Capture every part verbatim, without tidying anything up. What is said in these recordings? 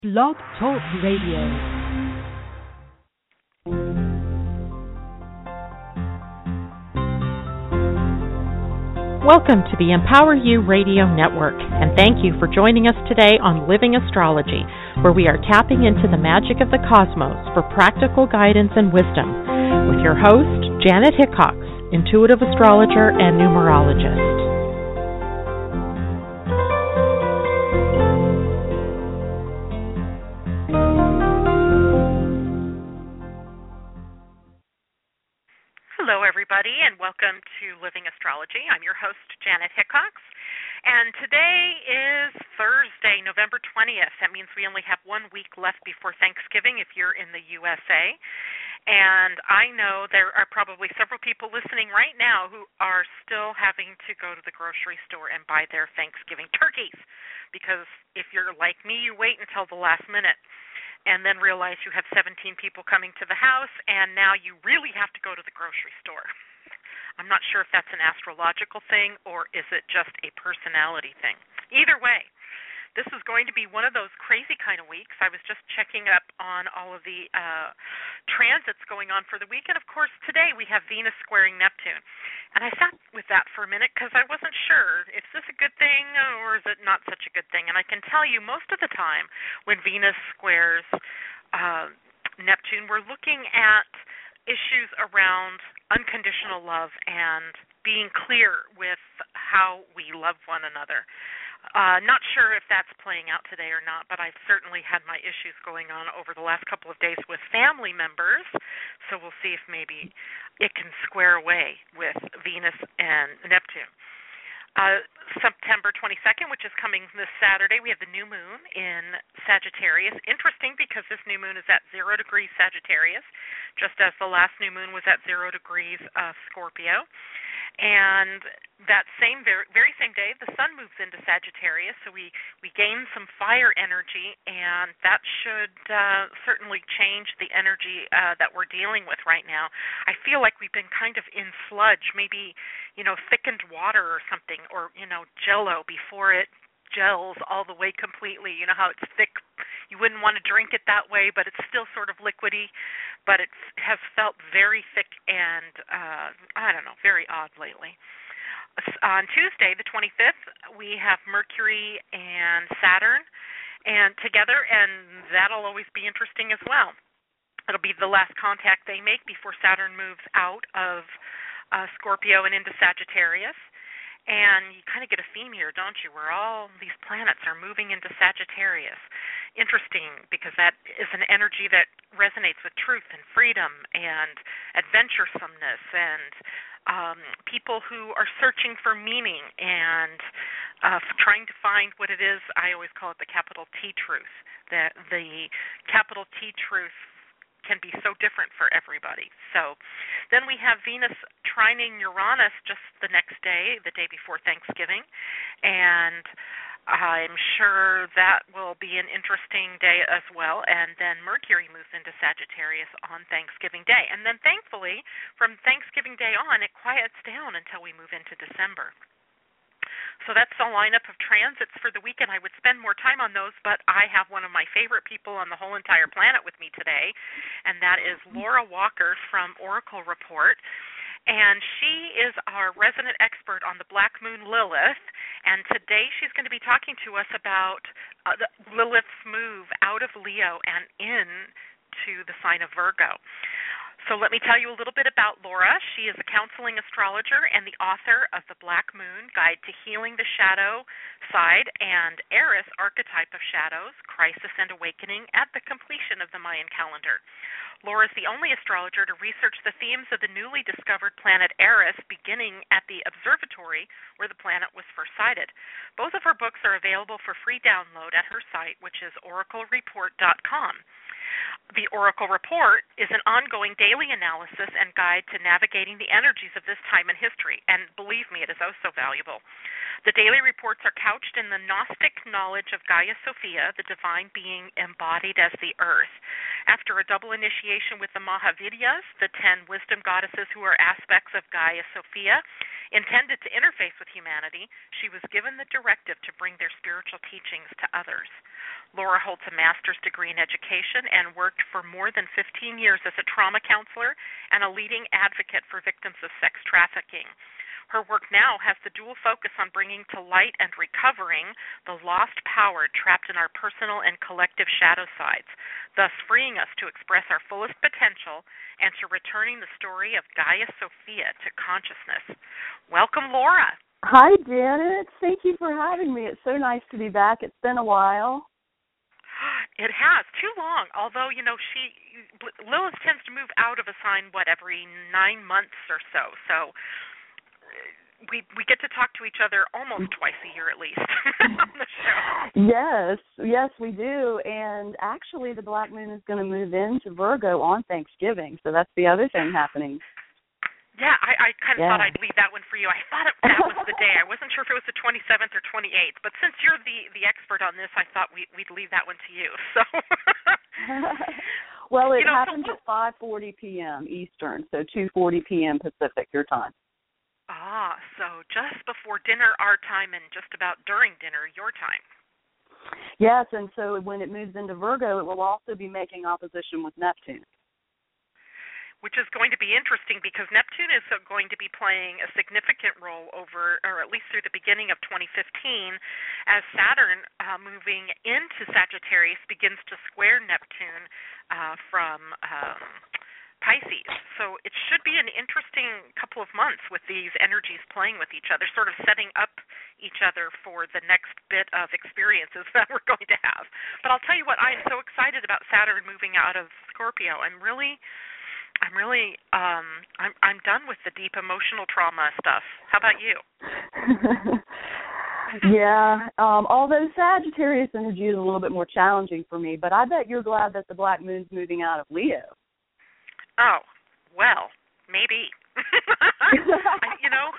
Blog Talk Radio. Welcome to the Empower You Radio Network, and thank you for joining us today on Living Astrology, where we are tapping into the magic of the cosmos for practical guidance and wisdom, with your host, Janet Hickox, intuitive astrologer and numerologist. Hello, everybody, and welcome to Living Astrology. I'm your host, Janet Hickox, and today is Thursday, November twentieth. That means we only have one week left before Thanksgiving if you're in the U S A, and I know there are probably several people listening right now who are still having to go to the grocery store and buy their Thanksgiving turkeys, because if you're like me, you wait until the last minute and then realize you have seventeen people coming to the house, and now you really have to go to the grocery store. I'm not sure if that's an astrological thing or is it just a personality thing. Either way, this is going to be one of those crazy kind of weeks. I was just checking up on all of the uh, transits going on for the week, and of course today we have Venus squaring Neptune. And I sat with that for a minute because I wasn't sure, is this a good thing or is it not such a good thing? And I can tell you most of the time when Venus squares uh, Neptune, we're looking at issues around unconditional love and being clear with how we love one another. Uh, not sure if that's playing out today or not, but I've certainly had my issues going on over the last couple of days with family members, so we'll see if maybe it can square away with Venus and Neptune. Uh, September twenty-second, which is coming this Saturday, we have the new moon in Sagittarius. Interesting because this new moon is at zero degrees Sagittarius, just as the last new moon was at zero degrees uh, Scorpio. And that same, very, very same day, the sun moves into Sagittarius, so we, we gain some fire energy, and that should uh, certainly change the energy uh, that we're dealing with right now. I feel like we've been kind of in sludge, maybe, you know, thickened water or something, or, you know, Jell-O before it gels all the way completely. You know how it's thick. You wouldn't want to drink it that way, but it's still sort of liquidy, but it has felt very thick and, uh, I don't know, very odd lately. On Tuesday, the twenty-fifth, we have Mercury and Saturn and together, and that'll always be interesting as well. It'll be the last contact they make before Saturn moves out of uh, Scorpio and into Sagittarius. And you kind of get a theme here, don't you, where all these planets are moving into Sagittarius. Interesting, because that is an energy that resonates with truth and freedom and adventuresomeness and um, people who are searching for meaning and uh, trying to find what it is. I always call it the capital T truth. The, the capital T truth can be so different for everybody. So then we have Venus trining Uranus just the next day, the day before Thanksgiving, and I'm sure that will be an interesting day as well. And then Mercury moves into Sagittarius on Thanksgiving Day. And then thankfully, from Thanksgiving Day on, it quiets down until we move into December. So that's the lineup of transits for the weekend. I would spend more time on those, but I have one of my favorite people on the whole entire planet with me today, and that is Laura Walker from Oracle Report. And she is our resident expert on the Black Moon Lilith, and today she's going to be talking to us about uh, the Lilith's move out of Leo and into the sign of Virgo. So let me tell you a little bit about Laura. She is a counseling astrologer and the author of The Black Moon, Guide to Healing the Shadow Side, and Eris, Archetype of Shadows, Crisis and Awakening at the Completion of the Mayan Calendar. Laura is the only astrologer to research the themes of the newly discovered planet Eris, beginning at the observatory where the planet was first sighted. Both of her books are available for free download at her site, which is oracle report dot com. The Oracle Report is an ongoing daily analysis and guide to navigating the energies of this time in history, and believe me, it is oh so valuable. The daily reports are couched in the Gnostic knowledge of Gaia Sophia, the divine being embodied as the earth. After a double initiation with the Mahavidyas, the ten wisdom goddesses who are aspects of Gaia Sophia, intended to interface with humanity, she was given the directive to bring their spiritual teachings to others. Laura holds a master's degree in education and worked for more than fifteen years as a trauma counselor and a leading advocate for victims of sex trafficking. Her work now has the dual focus on bringing to light and recovering the lost power trapped in our personal and collective shadow sides, thus freeing us to express our fullest potential and to returning the story of Gaia Sophia to consciousness. Welcome, Laura. Hi, Janet. Thank you for having me. It's so nice to be back. It's been a while. It has. Too long. Although, you know, she Lilith tends to move out of a sign, what, every nine months or so. So we we get to talk to each other almost twice a year at least on the show. Yes, yes, we do. And actually, the Black Moon is going to move into Virgo on Thanksgiving, so that's the other thing happening. Yeah, I, I kind of yeah. thought I'd leave that one for you. I thought it, that was the day. I wasn't sure if it was the twenty-seventh or twenty-eighth, but since you're the, the expert on this, I thought we, we'd leave that one to you. So, well, it you know, happens so, at five forty p.m. Eastern, so two forty p.m. Pacific, your time. Ah, so just before dinner our time and just about during dinner your time. Yes, and so when it moves into Virgo, it will also be making opposition with Neptune. Which is going to be interesting because Neptune is going to be playing a significant role over, or at least through the beginning of twenty fifteen, as Saturn, uh, moving into Sagittarius, begins to square Neptune uh, from um, Pisces. So it should be an interesting couple of months with these energies playing with each other, sort of setting up each other for the next bit of experiences that we're going to have. But I'll tell you what, I am so excited about Saturn moving out of Scorpio. I'm really, I'm really, um, I'm, I'm done with the deep emotional trauma stuff. How about you? Yeah, um, although Sagittarius energy is a little bit more challenging for me, but I bet you're glad that the Black Moon's moving out of Leo. Oh, well, maybe. I, you know,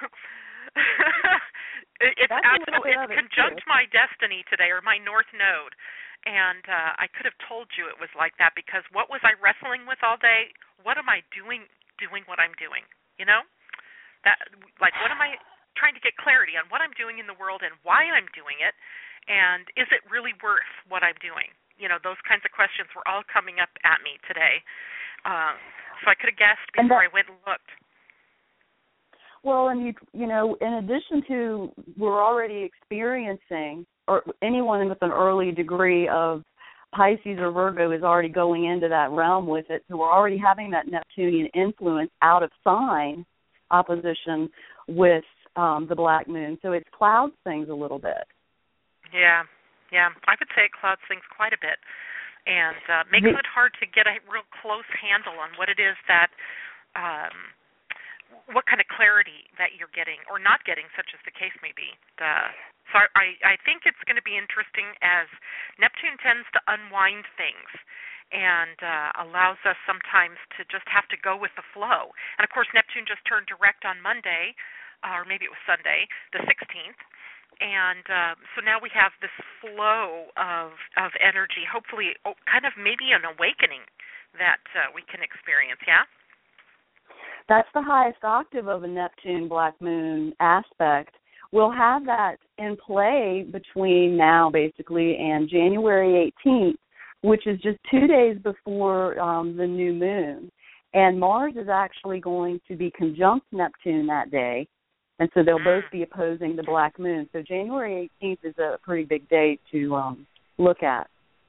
it, it's absolutely, it's conjunct too. My destiny today, or my North Node, and uh, I could have told you it was like that because what was I wrestling with all day? What am I doing, doing what I'm doing, you know? That, like, what am I trying to get clarity on what I'm doing in the world and why I'm doing it, and is it really worth what I'm doing? You know, those kinds of questions were all coming up at me today. Um, so I could have guessed before that, I went and looked. Well, and you, you know, in addition to we're already experiencing, or anyone with an early degree of Pisces or Virgo is already going into that realm with it. So we're already having that Neptunian influence out of sign opposition with um, the Black Moon. So it clouds things a little bit. Yeah, yeah. I would say it clouds things quite a bit. And uh, makes it hard to get a real close handle on what it is that, um, what kind of clarity that you're getting or not getting, such as the case may be. Uh, so I, I think it's going to be interesting as Neptune tends to unwind things and uh, allows us sometimes to just have to go with the flow. And, of course, Neptune just turned direct on Monday, uh, or maybe it was Sunday, the sixteenth. And uh, so now we have this flow of of energy, hopefully oh, kind of maybe an awakening that uh, we can experience, yeah? That's the highest octave of a Neptune Black Moon aspect. We'll have that in play between now, basically, and January eighteenth, which is just two days before um, the new moon. And Mars is actually going to be conjunct Neptune that day. And so they'll both be opposing the Black Moon. So January eighteenth is a pretty big day to um, look at.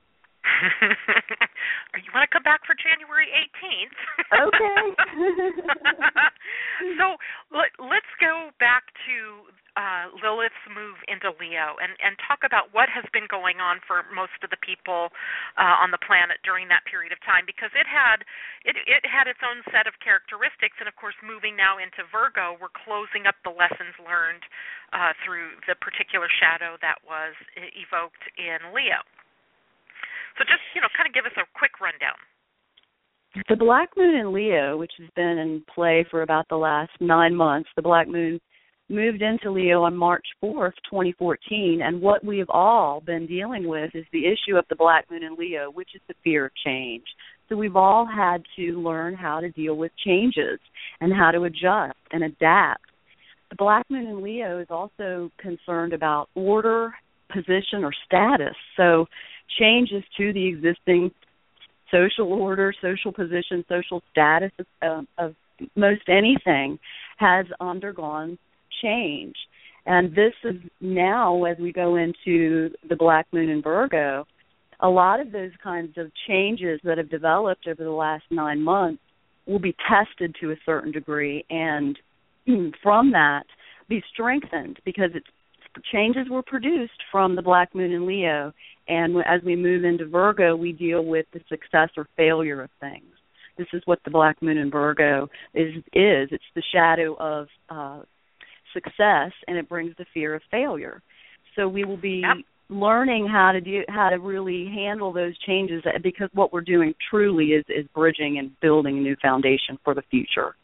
You want to come back for January eighteenth? Okay. So let, let's go back to uh, Lilith's move into Leo and, and talk about what has been going on for most of the people uh, on the planet during that period of time, because it had it, it had its own set of characteristics. And, of course, moving now into Virgo, we're closing up the lessons learned uh, through the particular shadow that was evoked in Leo. So just, you know, kind of give us a quick rundown. The Black Moon in Leo, which has been in play for about the last nine months, the Black Moon moved into Leo on March fourth, twenty fourteen, and what we have all been dealing with is the issue of the Black Moon in Leo, which is the fear of change. So we've all had to learn how to deal with changes and how to adjust and adapt. The Black Moon in Leo is also concerned about order, position, or status. So changes to the existing social order, social position, social status of, of most anything has undergone change. And this is now, as we go into the Black Moon in Virgo, a lot of those kinds of changes that have developed over the last nine months will be tested to a certain degree, and from that be strengthened, because it's, changes were produced from the Black Moon in Leo, and as we move into Virgo, we deal with the success or failure of things. This is what the Black Moon in Virgo is. is. It's the shadow of uh, success, and it brings the fear of failure. So we will be yep. learning how to do how to really handle those changes, because what we're doing truly is, is bridging and building a new foundation for the future.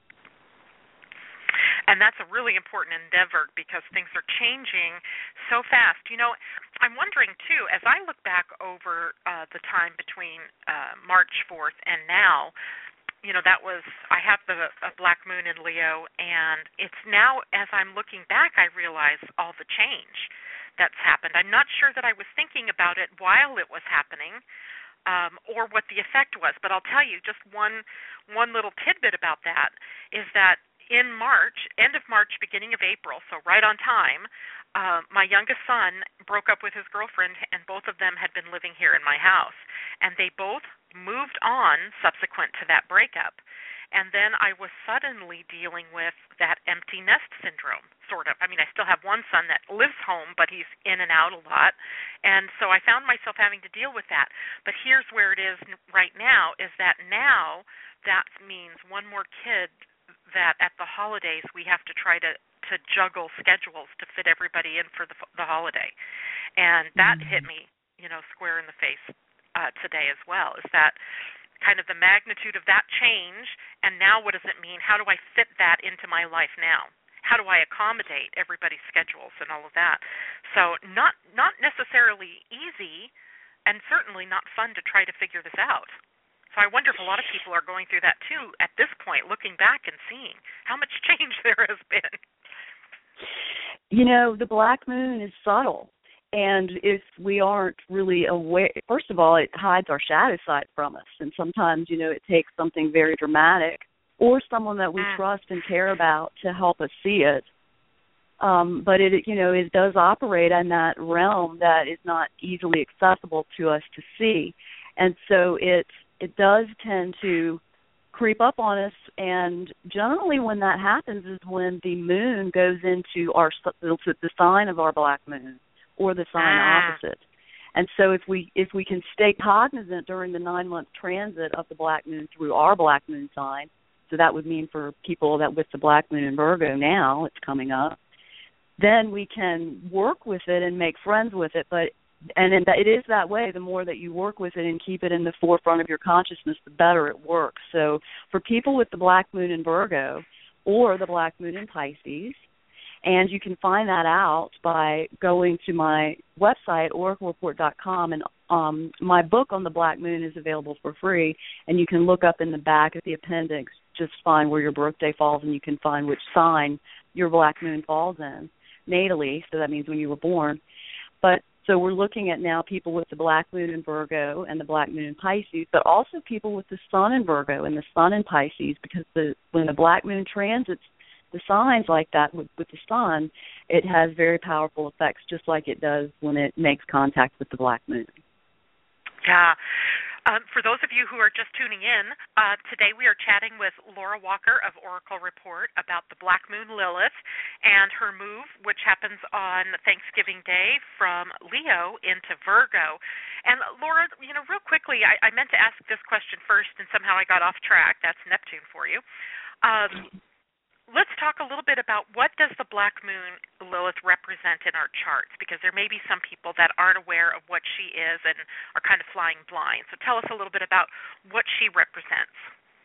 And that's a really important endeavor, because things are changing so fast. You know, I'm wondering, too, as I look back over uh, the time between uh, March fourth and now, you know, that was, I have the a Black Moon in Leo, and it's now, as I'm looking back, I realize all the change that's happened. I'm not sure that I was thinking about it while it was happening, um, or what the effect was. But I'll tell you just one one little tidbit about that is that in March, end of March, beginning of April, so right on time, uh, my youngest son broke up with his girlfriend, and both of them had been living here in my house. And they both moved on subsequent to that breakup. And then I was suddenly dealing with that empty nest syndrome, sort of. I mean, I still have one son that lives home, but he's in and out a lot. And so I found myself having to deal with that. But here's where it is right now, is that now that means one more kid that at the holidays we have to try to, to juggle schedules to fit everybody in for the, the holiday. And that mm-hmm. hit me, you know, square in the face uh, today as well, is that kind of the magnitude of that change, and now what does it mean? How do I fit that into my life now? How do I accommodate everybody's schedules and all of that? So not not necessarily easy, and certainly not fun to try to figure this out. So I wonder if a lot of people are going through that too at this point, looking back and seeing how much change there has been. You know, the Black Moon is subtle. And if we aren't really aware, first of all, it hides our shadow side from us. And sometimes, you know, it takes something very dramatic or someone that we mm. trust and care about to help us see it. Um, but, it, you know, it does operate in that realm that is not easily accessible to us to see. And so it, it does tend to creep up on us. And generally when that happens is when the moon goes into our the sign of our Black Moon, or the sign ah. opposite. And so if we if we can stay cognizant during the nine-month transit of the Black Moon through our Black Moon sign, so that would mean for people that with the Black Moon in Virgo now, it's coming up, then we can work with it and make friends with it. But and it is that way. The more that you work with it and keep it in the forefront of your consciousness, the better it works. So for people with the Black Moon in Virgo or the Black Moon in Pisces, and you can find that out by going to my website, oracle report dot com, and um, my book on the Black Moon is available for free, and you can look up in the back of the appendix, just find where your birthday falls, and you can find which sign your Black Moon falls in, natally, so that means when you were born. But so we're looking at now people with the Black Moon in Virgo and the Black Moon in Pisces, but also people with the Sun in Virgo and the Sun in Pisces, because the when the Black Moon transits the signs like that with, with the sun, it has very powerful effects, just like it does when it makes contact with the Black Moon. Yeah. Um, for those of you who are just tuning in, uh, today we are chatting with Laura Walker of Oracle Report about the Black Moon Lilith and her move, which happens on Thanksgiving Day from Leo into Virgo. And Laura, you know, real quickly, I, I meant to ask this question first, and somehow I got off track. That's Neptune for you. Um, Let's talk a little bit about what does the Black Moon Lilith represent in our charts, because there may be some people that aren't aware of what she is and are kind of flying blind. So tell us a little bit about what she represents.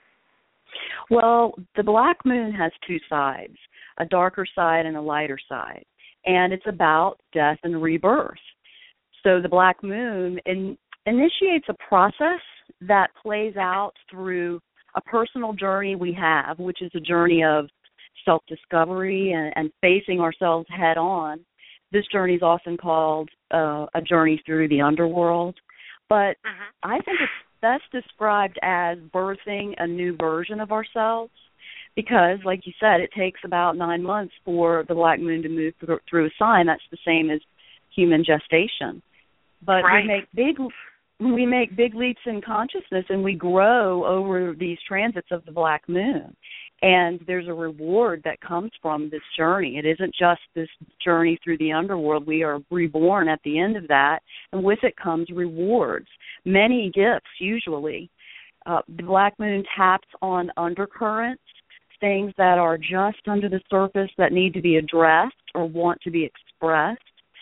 Well, the Black Moon has two sides, a darker side and a lighter side, and it's about death and rebirth. So the Black Moon in, initiates a process that plays out through a personal journey we have, which is a journey of self-discovery and, and facing ourselves head-on this journey is often called uh, a journey through the underworld. But mm-hmm. I think it's best described as birthing a new version of ourselves because, like you said, it takes about nine months for the black moon to move through, through a sign. That's the same as human gestation. But right. we make big we make big leaps in consciousness, and we grow over these transits of the black moon. And there's a reward that comes from this journey. It isn't just this journey through the underworld. We are reborn at the end of that, and with it comes rewards, many gifts usually. Uh, the black moon taps on undercurrents, things that are just under the surface that need to be addressed or want to be expressed.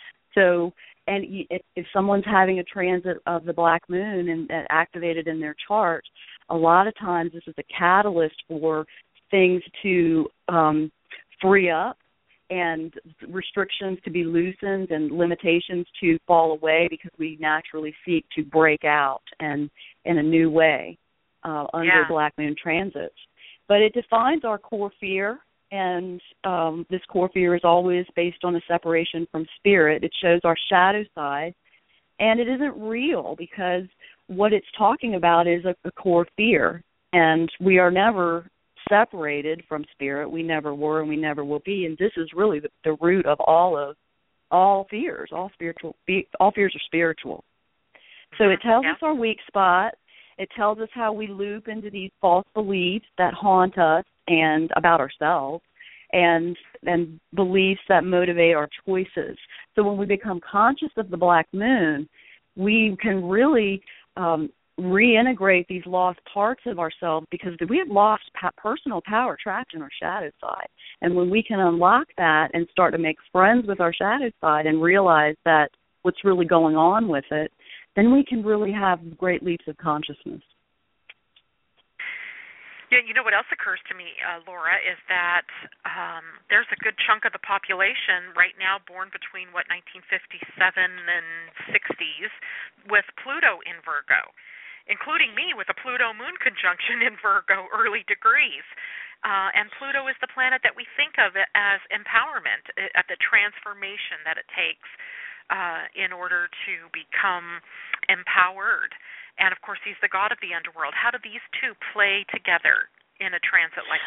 So, and if, if someone's having a transit of the black moon and, and activated in their chart, a lot of times this is a catalyst for things to um, free up and restrictions to be loosened and limitations to fall away because we naturally seek to break out and in a new way uh, under yeah. black moon transits. But it defines our core fear, and um, this core fear is always based on a separation from spirit. It shows our shadow side, and it isn't real because what it's talking about is a, a core fear, and we are never separated from spirit. We never were, and we never will be. And this is really the, the root of all of all fears. All spiritual, all fears are spiritual. So it tells yeah. us our weak spot. It tells us how we loop into these false beliefs that haunt us and about ourselves, and and beliefs that motivate our choices. So when we become conscious of the black moon, we can really um, reintegrate these lost parts of ourselves because we have lost pa- personal power trapped in our shadow side. And when we can unlock that and start to make friends with our shadow side and realize that what's really going on with it, then we can really have great leaps of consciousness. Yeah, you know what else occurs to me, uh, Laura, is that um, there's a good chunk of the population right now born between, what, nineteen fifty-seven and sixties with Pluto in Virgo, including me with a Pluto moon conjunction in Virgo, early degrees. Uh, and Pluto is the planet that we think of as empowerment, at the transformation that it takes uh, in order to become empowered. And, of course, he's the god of the underworld. How do these two play together in a transit like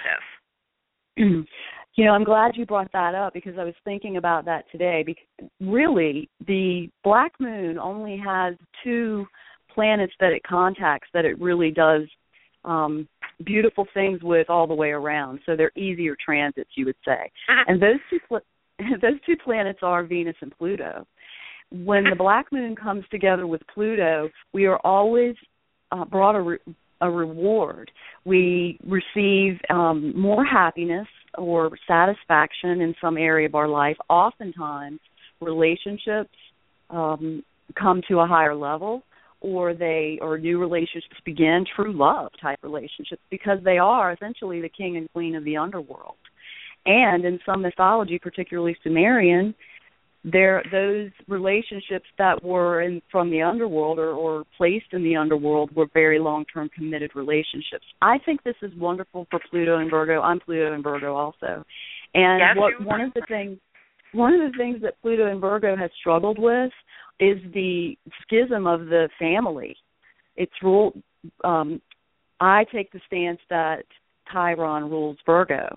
this? You know, I'm glad you brought that up because I was thinking about that today. Because really, the black moon only has two planets that it contacts that it really does um, beautiful things with all the way around. So they're easier transits, you would say. And those two pl- those two planets are Venus and Pluto. When the black moon comes together with Pluto, we are always uh, brought a, re- a reward. We receive um, more happiness or satisfaction in some area of our life. Oftentimes, relationships um, come to a higher level, or they or new relationships begin, true love type relationships, because they are essentially the king and queen of the underworld. And in some mythology, particularly Sumerian, there those relationships that were in, from the underworld or, or placed in the underworld were very long-term committed relationships. I think this is wonderful for Pluto and Virgo. I'm Pluto and Virgo also. And yes, what one of the things one of the things that Pluto and Virgo has struggled with is the schism of the family. It's ruled um, I take the stance that Chiron rules Virgo.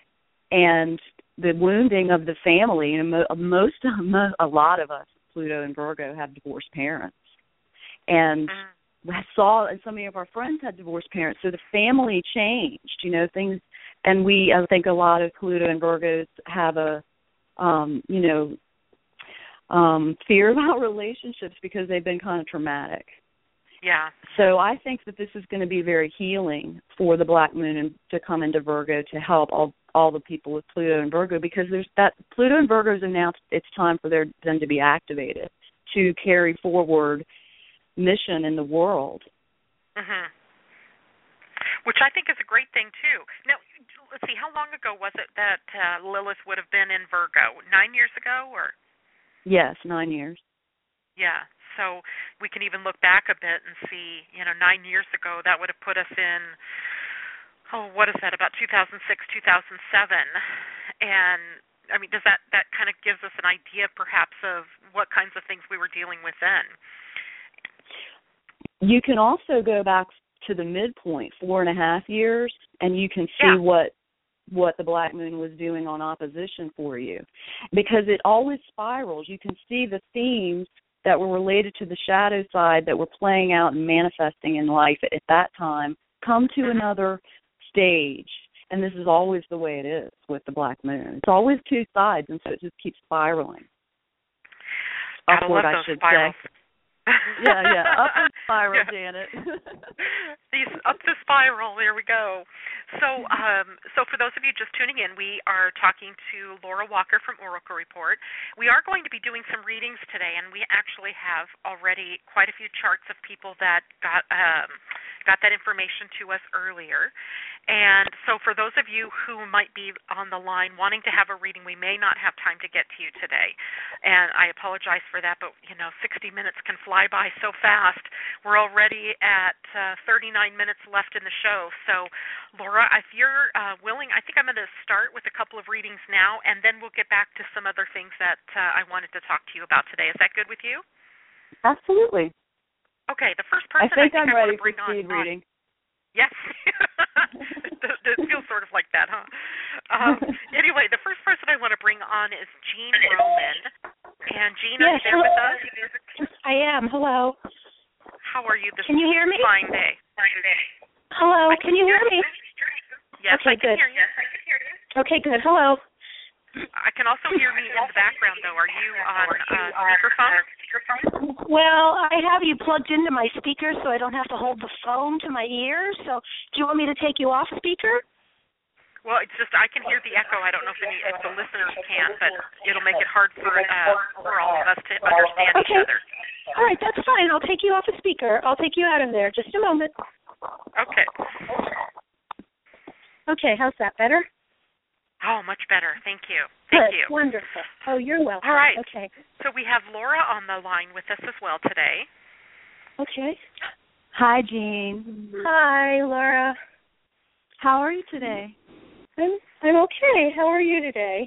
And the wounding of the family, and most, a lot of us, Pluto and Virgo, have divorced parents, and mm. saw, and some of our friends had divorced parents. So the family changed, you know, things, and we, I think, a lot of Pluto and Virgos have a, um, you know, um, fear about relationships because they've been kind of traumatic. Yeah. So I think that this is going to be very healing for the black moon and to come into Virgo to help all all the people with Pluto and Virgo, because there's that Pluto and Virgo has announced it's time for their, them to be activated to carry forward mission in the world. Mm-hmm. Which I think is a great thing too. Now, let's see, how long ago was it that uh, Lilith would have been in Virgo? Nine years ago, or? Yes, nine years. Yeah. So we can even look back a bit and see, you know, nine years ago that would have put us in, oh, what is that, about two thousand six, two thousand seven. And I mean, does that, that kind of gives us an idea perhaps of what kinds of things we were dealing with then? You can also go back to the midpoint, four and a half years, and you can see yeah. what what the black moon was doing on opposition for you, because it always spirals. You can see the themes that were related to the shadow side that were playing out and manifesting in life at that time come to another stage. And this is always the way it is with the black moon. It's always two sides, and so it just keeps spiraling. Gotta Upward, love I those should spirals. say. yeah, yeah, up the spiral, yeah. Janet. These up the spiral. There we go. So, um, so for those of you just tuning in, we are talking to Laura Walker from Oracle Report. We are going to be doing some readings today, and we actually have already quite a few charts of people that got um, got that information to us earlier. And so for those of you who might be on the line wanting to have a reading, we may not have time to get to you today. And I apologize for that, but, you know, sixty minutes can fly by so fast. We're already at uh, thirty-nine minutes left in the show. So, Laura, if you're uh, willing, I think I'm going to start with a couple of readings now, and then we'll get back to some other things that uh, I wanted to talk to you about today. Is that good with you? Absolutely. Okay, the first person I think, I think I'm I ready want to bring for speed on, reading. Yes. It feels sort of like that, huh? Um, anyway, the first person I want to bring on is Jean Roman. And Jean, yes, are you there hello. with us? I am. Hello. How are you this Can you hear me? fine day? Hello. Can you hear me? Yes, okay, I can good. hear you. Okay, good. Hello. I can also hear me in the background, though. Are you on uh, speakerphone? Well, I have you plugged into my speaker so I don't have to hold the phone to my ear. So do you want me to take you off speaker? Well, it's just I can hear the echo. I don't know if, any, if the listeners can, but it'll make it hard for uh, for all of us to understand okay. each other. All right, that's fine. I'll take you off the speaker. I'll take you out of there. Just a moment. Okay. Okay, how's that? Better? Oh, much better. Thank you. Thank Good. you. Wonderful. Oh, you're welcome. All right. Okay. So we have Laura on the line with us as well today. Okay. Hi, Jean. Hi, Laura. How are you today? I'm I'm okay. How are you today?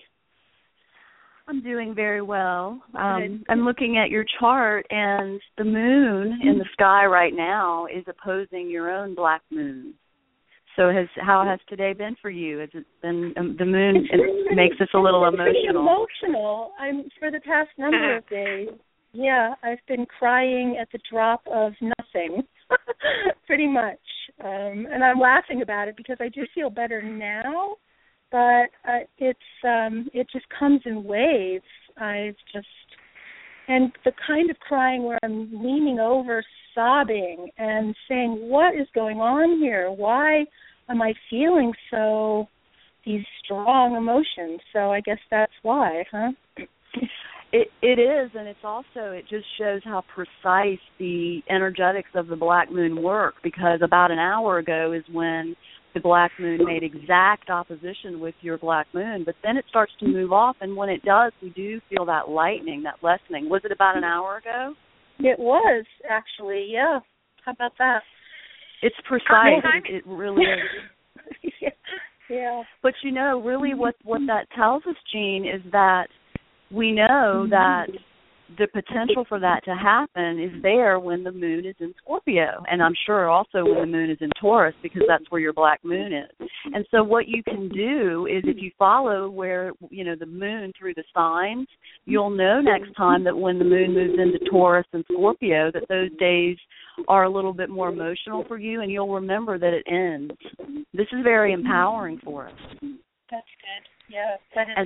I'm doing very well. Um, I'm looking at your chart, and the moon in the sky right now is opposing your own black moon. So has how has today been for you? Has it been um, the moon? It makes us a little it's pretty emotional. Emotional. I'm for the past number of days. Yeah, I've been crying at the drop of nothing, pretty much. Um, and I'm laughing about it because I do feel better now, but uh, it's um, it just comes in waves. I've just and the kind of crying where I'm leaning over, sobbing, and saying, "What is going on here? Why am I feeling so these strong emotions?" So I guess that's why, huh? It it is, and it's also it just shows how precise the energetics of the black moon work. Because about an hour ago is when the black moon made exact opposition with your black moon, but then it starts to move off, and when it does, we do feel that lightening, that lessening. Was it about an hour ago? It was, actually, yeah. How about that? It's precise. It, it really is. yeah. yeah. But, you know, really what, what that tells us, Jean, is that we know that the potential for that to happen is there when the moon is in Scorpio, and I'm sure also when the moon is in Taurus, because that's where your black moon is. And so what you can do is if you follow where, you know, the moon through the signs, you'll know next time that when the moon moves into Taurus and Scorpio that those days are a little bit more emotional for you, and you'll remember that it ends. This is very empowering for us. That's good. Yeah. That is. And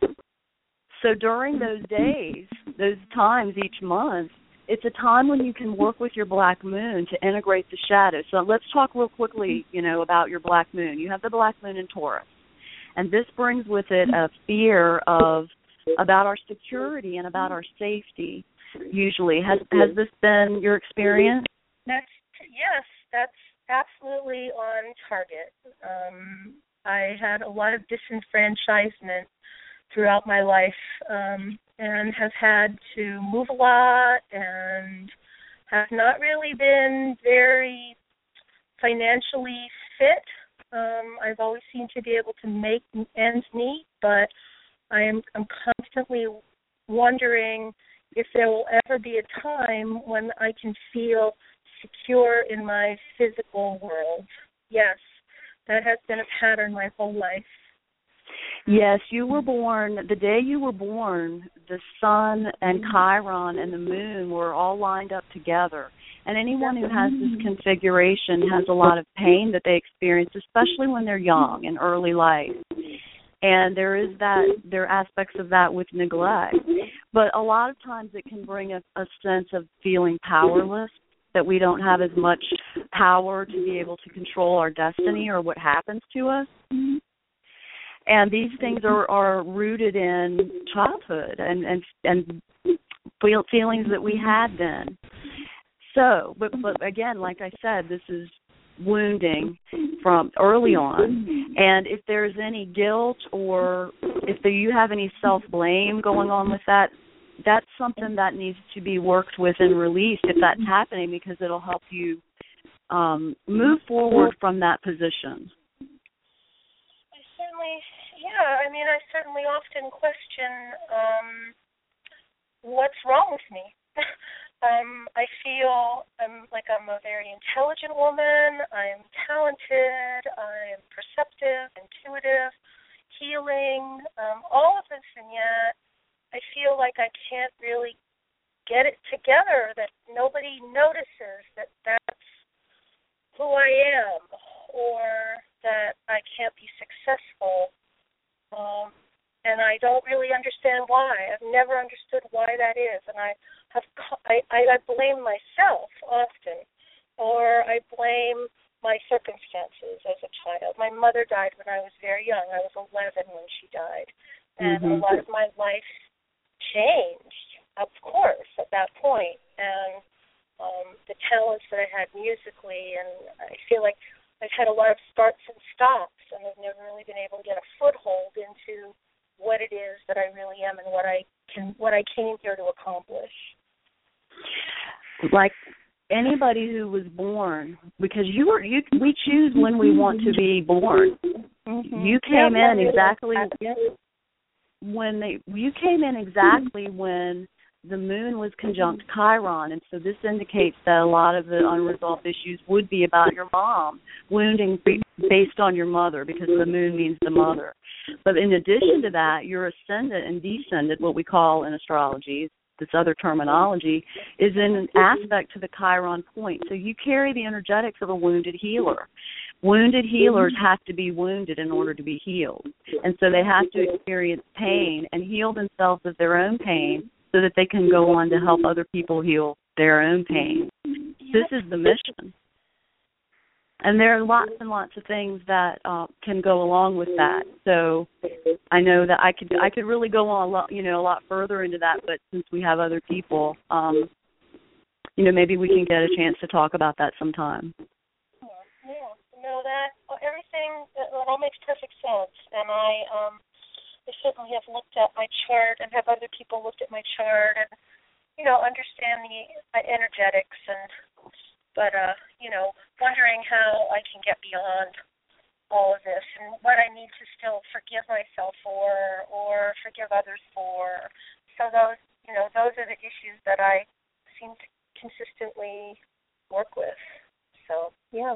so during those days, those times each month, it's a time when you can work with your black moon to integrate the shadow. So let's talk real quickly, you know, about your black moon. You have the black moon in Taurus, and this brings with it a fear of about our security and about our safety. Usually, has has this been your experience? That's yes, that's absolutely on target. Um, I had a lot of disenfranchisement throughout my life, um, and have had to move a lot and have not really been very financially fit. Um, I've always seemed to be able to make ends meet, but I am I'm constantly wondering if there will ever be a time when I can feel secure in my physical world. Yes, that has been a pattern my whole life. Yes, you were born, the day you were born, the sun and Chiron and the moon were all lined up together. And anyone who has this configuration has a lot of pain that they experience, especially when they're young in early life. And there is that, there are aspects of that with neglect. But a lot of times it can bring a, a sense of feeling powerless, that we don't have as much power to be able to control our destiny or what happens to us. And these things are, are rooted in childhood and, and, and feel, feelings that we had then. So, but, but again, like I said, this is wounding from early on. And if there's any guilt or if there, you have any self-blame going on with that, that's something that needs to be worked with and released if that's happening, because it'll help you um, move forward from that position. I certainly, yeah, I mean, I certainly often question um, what's wrong with me. Um, I feel I'm like I'm a very intelligent woman. I'm talented. I'm perceptive, intuitive, healing, um, all of this, and yet I feel like I can't really get it together, that nobody notices that that's who I am, or that I can't be successful. Um, and I don't really understand why. I've never understood why that is, and I have I, I blame myself often, or I blame my circumstances as a child. My mother died when I was very young. I was eleven when she died, and mm-hmm. a lot of my life changed, of course, at that point. And um, the talents that I had musically, and I feel like I've had a lot of starts and stops, and I've never really been able to get a foothold into what it is that I really am and what I can, what I came here to accomplish. Like anybody who was born, because you were, you, we choose when we want to be born. Mm-hmm. You came yeah, in exactly when they. You came in exactly when the moon was conjunct Chiron, and so this indicates that a lot of the unresolved issues would be about your mom, wounding based on your mother, because the moon means the mother. But in addition to that, your ascendant and descendant, what we call in astrology, this other terminology, is in an aspect to the Chiron point. So you carry the energetics of a wounded healer. Wounded healers have to be wounded in order to be healed. And so they have to experience pain and heal themselves of their own pain so that they can go on to help other people heal their own pain. This is the mission. And there are lots and lots of things that uh, can go along with that. So I know that I could I could really go on a lot, you know, a lot further into that. But since we have other people, um, you know, maybe we can get a chance to talk about that sometime. Yeah, yeah. No, that everything that all makes perfect sense. And I, um, I certainly have looked at my chart and have other people looked at my chart and, you know, understand the uh, energetics and. But, uh, you know, wondering how I can get beyond all of this and what I need to still forgive myself for or forgive others for. So those, you know, those are the issues that I seem to consistently work with. So, yeah.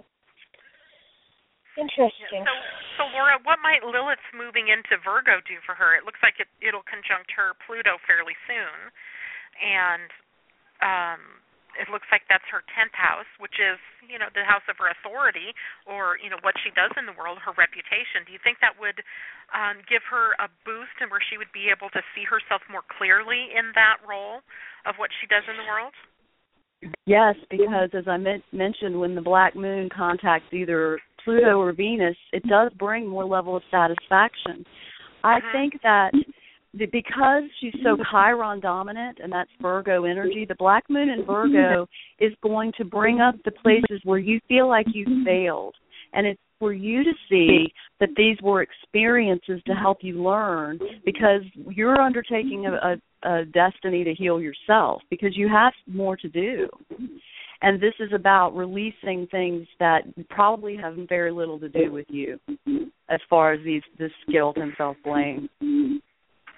Interesting. So, so, Laura, what might Lilith's moving into Virgo do for her? It looks like it, it'll conjunct her Pluto fairly soon. And, um... it looks like that's her tenth house, which is, you know, the house of her authority or, you know, what she does in the world, her reputation. Do you think that would um, give her a boost and where she would be able to see herself more clearly in that role of what she does in the world? Yes, because as I men- mentioned, when the black moon contacts either Pluto or Venus, it does bring more level of satisfaction. I uh-huh. think that because she's so Chiron dominant, and that's Virgo energy, the black moon in Virgo is going to bring up the places where you feel like you failed. And it's for you to see that these were experiences to help you learn, because you're undertaking a, a, a destiny to heal yourself, because you have more to do. And this is about releasing things that probably have very little to do with you as far as these this guilt and self-blame.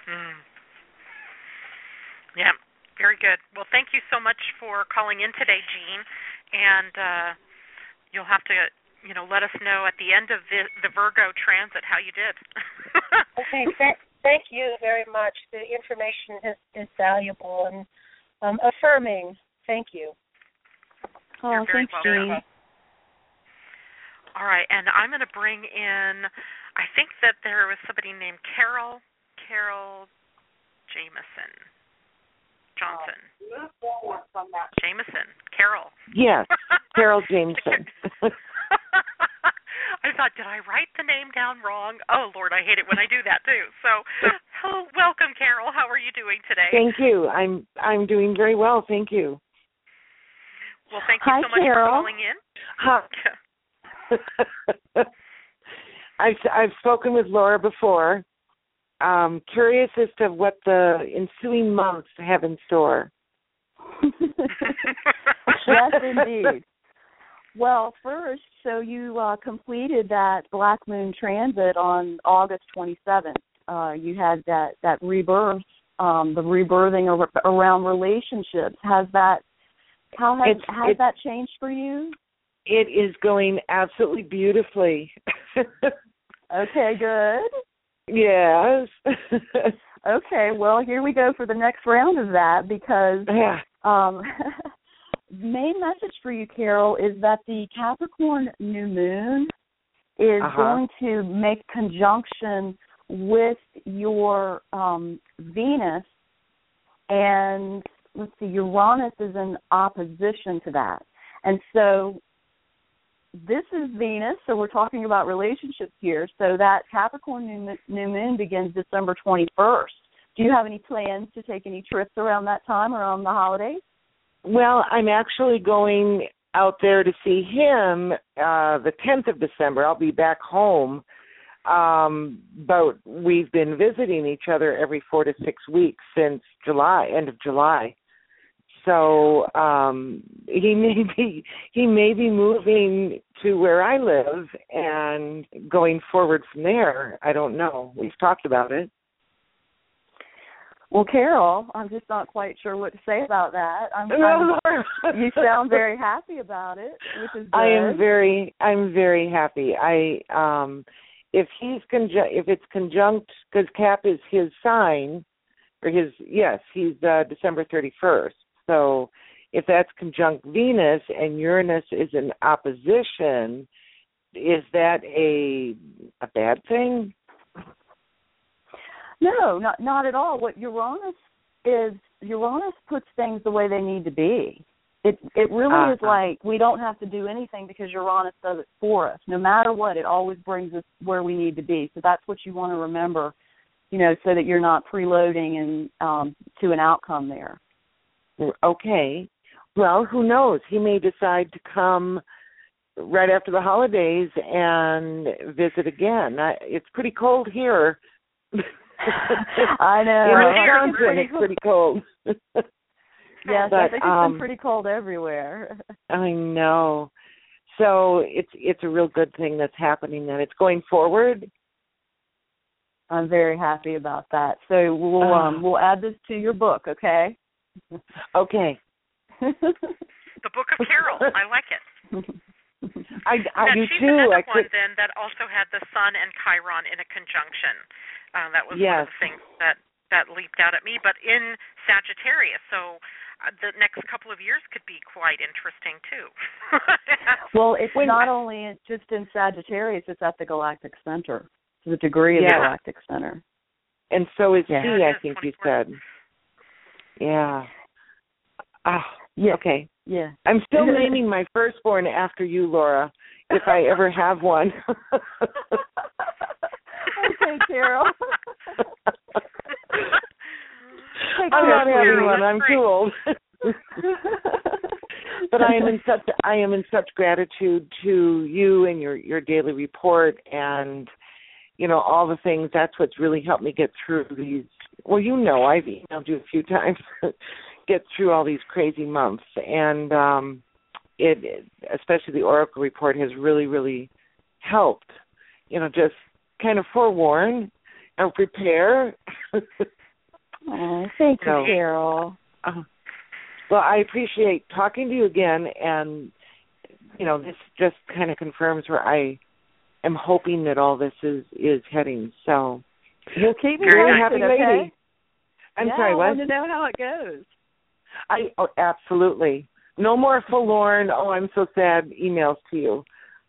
Yeah, very good. Well, thank you so much for calling in today, Jean, and uh, you'll have to, you know, let us know at the end of the, the Virgo transit how you did. Okay, th- thank you very much. The information is, is valuable and um, affirming. Thank you. Oh, thanks, Jean. All right, and I'm going to bring in, I think that there was somebody named Carol, Carol Jameson, Johnson. Move forward from that. Jameson, Carol. Yes, Carol Jameson. I thought, did I write the name down wrong? Oh, Lord, I hate it when I do that, too. So, hello, welcome, Carol. How are you doing today? Thank you. I'm I'm doing very well, thank you. Well, thank you Hi, so much Carol. for calling in. Hi. I've I've spoken with Laura before. Um, curious as to what the ensuing months have in store. Yes, indeed. Well, first, so you uh, completed that Black Moon transit on August twenty-seventh. Uh, you had that, that rebirth, um, the rebirthing ar- around relationships. Has that how has It's- has it- that changed for you? It is going absolutely beautifully. Okay, good. Yes. Okay, well, here we go for the next round of that because Yeah. um, main message for you, Carol, is that the Capricorn new moon is Uh-huh. going to make conjunction with your um, Venus, and let's see, Uranus is in opposition to that. And so this is Venus, so we're talking about relationships here. So that Capricorn new, mo- new moon begins December twenty-first. Do you have any plans to take any trips around that time, around the holidays? Well, I'm actually going out there to see him uh, the tenth of December. I'll be back home, um, but we've been visiting each other every four to six weeks since July, end of July. So um, he may be he may be moving to where I live and going forward from there. I don't know. We've talked about it. Well, Carol, I'm just not quite sure what to say about that. I'm, I'm, you sound very happy about it, which is good. I am very, I'm very happy. I, um, if he's conjunct, if it's conjunct, because Cap is his sign, or his, yes, he's uh, December thirty-first. So if that's conjunct Venus and Uranus is in opposition, is that a a bad thing? No, not not at all. What Uranus is, Uranus puts things the way they need to be. It it really uh-huh. is like we don't have to do anything because Uranus does it for us. No matter what, it always brings us where we need to be. So that's what you want to remember, you know, so that you're not preloading and um, to an outcome there. Okay. Well, who knows? He may decide to come right after the holidays and visit again. I, it's pretty cold here. I know. In Wisconsin, it's pretty cold. Yes, but, I think it's um, been pretty cold everywhere. I know. So it's it's a real good thing that's happening. That it's going forward. I'm very happy about that. So we'll uh, um, we'll add this to your book, okay? Okay. The Book of Carol. I like it. I, I now, do she's too. another I one could... then that also had the Sun and Chiron in a conjunction. Uh, that was yes. one of the things that, that leaped out at me. But in Sagittarius, so uh, the next couple of years could be quite interesting too. Well, it's when, not only just in Sagittarius; it's at the galactic center, to the degree of yeah. the galactic center. And so is yeah. he. Yeah, I think you said. Yeah. Ah. Yeah. Okay. Yeah. I'm still naming my firstborn after you, Laura, if I ever have one. Okay, Carol. I'm not having one. I'm great. too old. But I am in such I am in such gratitude to you and your, your daily report and, you know, all the things. That's what's really helped me get through these. Well, you know, I've emailed you a few times. Get through all these crazy months, and um, it, it, especially the Oracle report, has really, really helped. You know, just kind of forewarn and prepare. Oh, thank you, So, Carol. uh, well, I appreciate talking to you again, and you know, this just kind of confirms where I am hoping that all this is is heading. So, You'll keep me Very posted, happy okay? lady. I'm yeah, sorry, I what? want to know how it goes. I oh, absolutely. No more forlorn, oh, I'm so sad emails to you.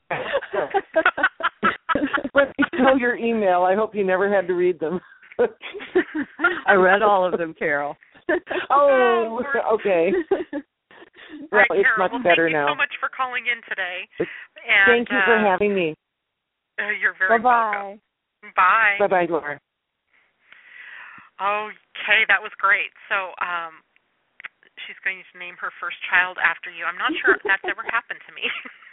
Let me know your email. I hope you never had to read them. I read all of them, Carol. Oh, okay. Well, Right, it's Carol. much well, better thank now. you so much for calling in today. And, Thank you for uh, having me. Uh, you're very Bye-bye. welcome. Bye. Bye-bye, Laura. Okay, that was great. So, um, she's going to name her first child after you. I'm not sure if that's ever happened to me.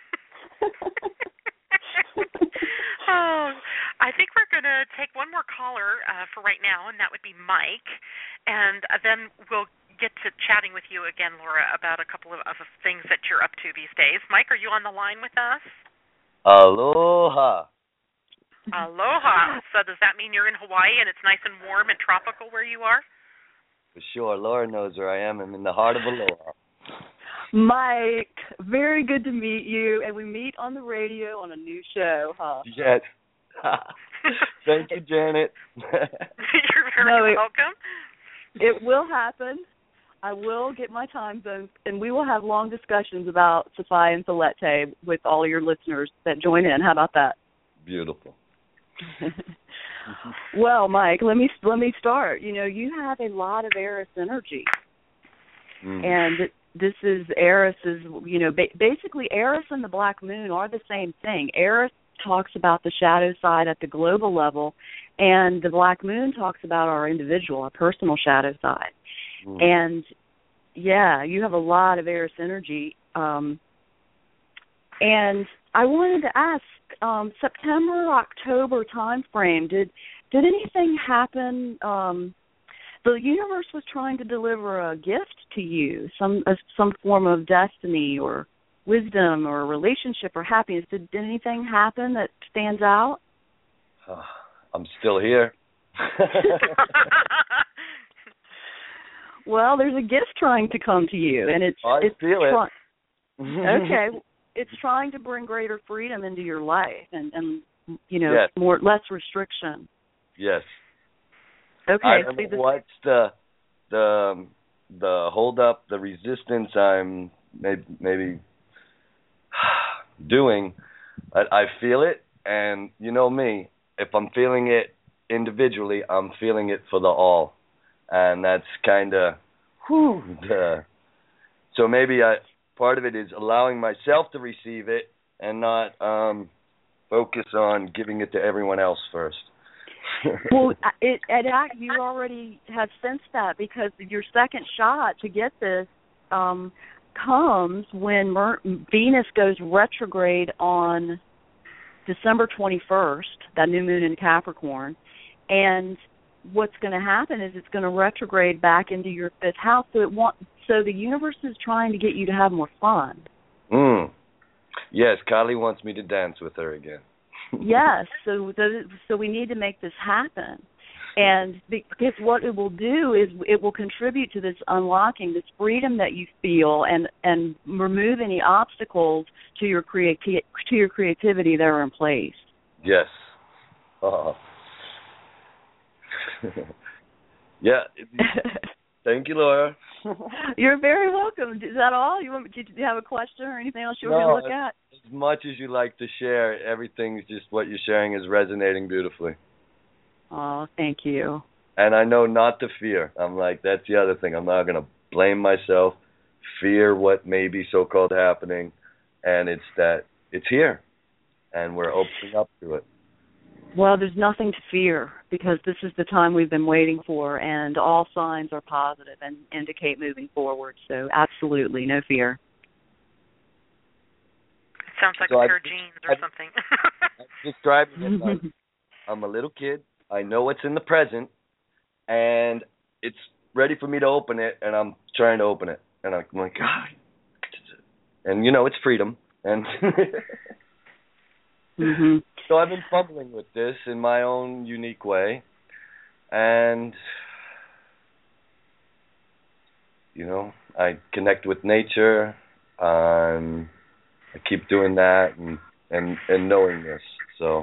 Oh, I think we're going to take one more caller uh, for right now, and that would be Mike. And uh, then we'll get to chatting with you again, Laura, about a couple of, of things that you're up to these days. Mike, are you on the line with us? Aloha. Aloha. So does that mean you're in Hawaii and it's nice and warm and tropical where you are? For sure. Laura knows where I am. I'm in the heart of Aloha. Mike, very good to meet you, and we meet on the radio on a new show, huh? Yes. Thank you, Janet. You're very No, it- welcome. It will happen. I will get my time zone, and we will have long discussions about Sophia and Solete with all your listeners that join in. How about that? Beautiful. Well, Mike, let me let me start. You know, you have a lot of Eris energy, Mm. and this is Eris's. You know, ba- basically, Eris and the Black Moon are the same thing. Eris talks about the shadow side at the global level, and the Black Moon talks about our individual, our personal shadow side. Mm. And yeah, you have a lot of Eris energy. Um, and I wanted to ask, um, September, October time frame, did did anything happen? Um, the universe was trying to deliver a gift to you, some uh, some form of destiny or wisdom or relationship or happiness. Did, did anything happen that stands out? Uh, I'm still here. Well, there's a gift trying to come to you, and it's I it's feel try- it. okay. It's trying to bring greater freedom into your life, and, and you know, Yes. more less restriction. Yes. Okay. I don't see, know this- what's the the the hold up, the resistance I'm maybe, maybe doing. I, I feel it, and you know me. If I'm feeling it individually, I'm feeling it for the all, and that's kind of whew. The, so maybe I, part of it is allowing myself to receive it and not um, focus on giving it to everyone else first. well, it, it you already have sensed that because your second shot to get this um, comes when Mer- Venus goes retrograde on December twenty-first, that new moon in Capricorn, and what's going to happen is it's going to retrograde back into your fifth house. So it want, so the universe is trying to get you to have more fun. Mm. Yes, Kylie wants me to dance with her again. Yes, so the, so we need to make this happen. And because what it will do is it will contribute to this unlocking, this freedom that you feel, and, and remove any obstacles to your creati- to your creativity that are in place. Yes. Oh. Yeah. Thank you, Laura. You're very welcome. Is that all? You want? Did you have a question or anything else you No, were going to look at? As much as you like to share, everything's just what you're sharing is resonating beautifully. Oh, thank you. And I know not to fear. I'm like, that's the other thing. I'm not going to blame myself, fear what may be so-called happening, and it's that it's here, and we're opening up to it. Well, there's nothing to fear because this is the time we've been waiting for, and all signs are positive and indicate moving forward. So absolutely, no fear. It sounds like So a I- pair of jeans or I- something. I'm describing it like I'm a little kid. I know it's in the present, and it's ready for me to open it, and I'm trying to open it. And I'm like, God. And, you know, it's freedom. And mm-hmm. so I've been fumbling with this in my own unique way. And you know, I connect with nature. Um, I keep doing that and, and, and knowing this. So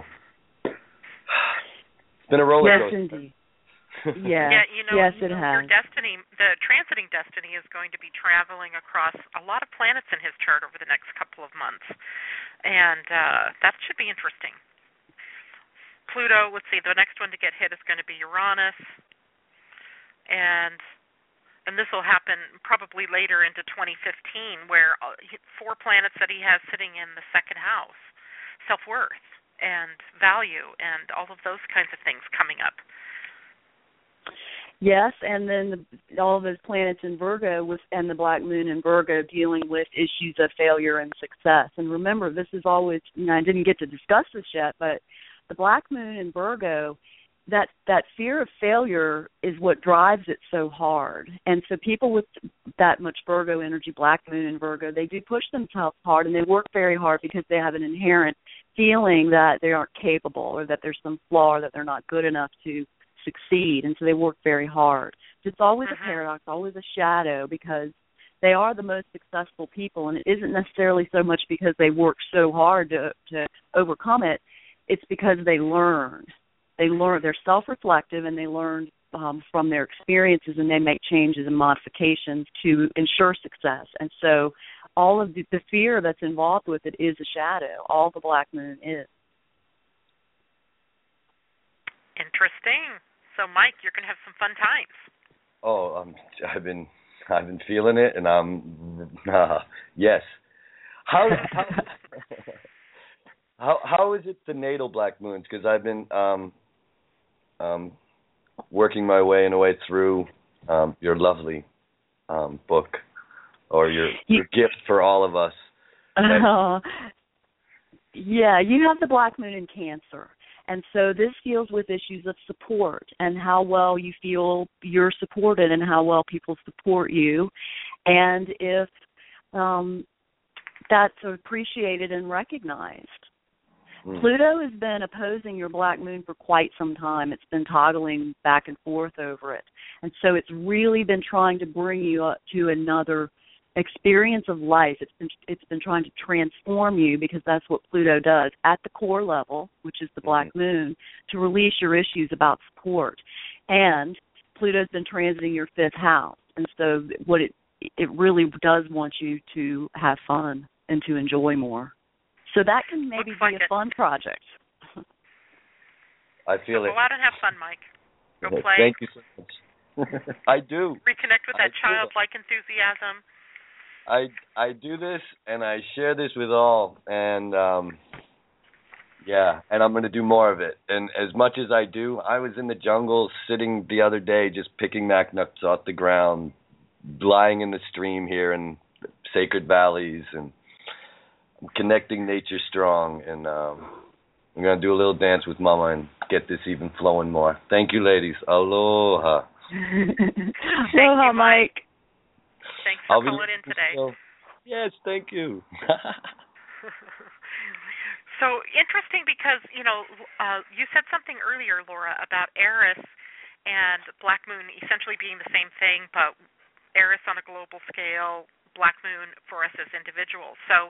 it's been a roller yes, coaster. Yes, indeed. Yeah. Yeah, you know, yes, you it know, has. your destiny, the transiting destiny is going to be traveling across a lot of planets in his chart over the next couple of months. And uh, that should be interesting. Pluto, let's see, the next one to get hit is going to be Uranus. And and this will happen probably later into twenty fifteen, where four planets that he has sitting in the second house, self-worth and value and all of those kinds of things coming up. Yes, and then the, all of those planets in Virgo with, and the Black Moon in Virgo dealing with issues of failure and success. And remember, this is always, you know, I didn't get to discuss this yet, but the Black Moon in Virgo, that that fear of failure is what drives it so hard. And so people with that much Virgo energy, Black Moon in Virgo, they do push themselves hard and they work very hard because they have an inherent feeling that they aren't capable or that there's some flaw or that they're not good enough to succeed, and so they work very hard. So it's always mm-hmm. a paradox, always a shadow, because they are the most successful people, and it isn't necessarily so much because they work so hard to, to overcome it. It's because they learn. They learn. They're self-reflective, and they learn um, from their experiences, and they make changes and modifications to ensure success. And so all of the, the fear that's involved with it is a shadow. All the Black Moon is. Interesting. So, Mike, you're going to have some fun times. Oh, um, I've been, I've been feeling it, and I'm, uh, yes. How, how, how, how is it the natal Black Moons? Because I've been, um, um, working my way in a way through, um, your lovely, um, book, or your, your gift for all of us. Uh, yeah, you have the Black Moon in Cancer. And so this deals with issues of support and how well you feel you're supported and how well people support you. And if um, that's appreciated and recognized. Mm. Pluto has been opposing your Black Moon for quite some time. It's been toggling back and forth over it. And so it's really been trying to bring you up to another experience of life. It's been it's been trying to transform you, because that's what Pluto does at the core level, which is the Black mm-hmm. Moon, to release your issues about support. And Pluto's been transiting your fifth house, and so what it it really does want you to have fun and to enjoy more. So that can maybe Looks be like a it. fun project. I feel so it. Go out and have fun, Mike. Go play. Thank you so much. I do. Reconnect with that I childlike enthusiasm. I I do this, and I share this with all, and um, yeah, and I'm going to do more of it. And as much as I do, I was in the jungle sitting the other day just picking mac nuts off the ground, lying in the stream here in Sacred Valleys, and connecting nature strong. And um, I'm going to do a little dance with Mama and get this even flowing more. Thank you, ladies. Aloha. Aloha, Mike. Thanks for I'll calling in today. Show. Yes, thank you. So interesting, because, you know, uh, you said something earlier, Laura, about Eris and Black Moon essentially being the same thing, but Eris on a global scale, Black Moon for us as individuals. So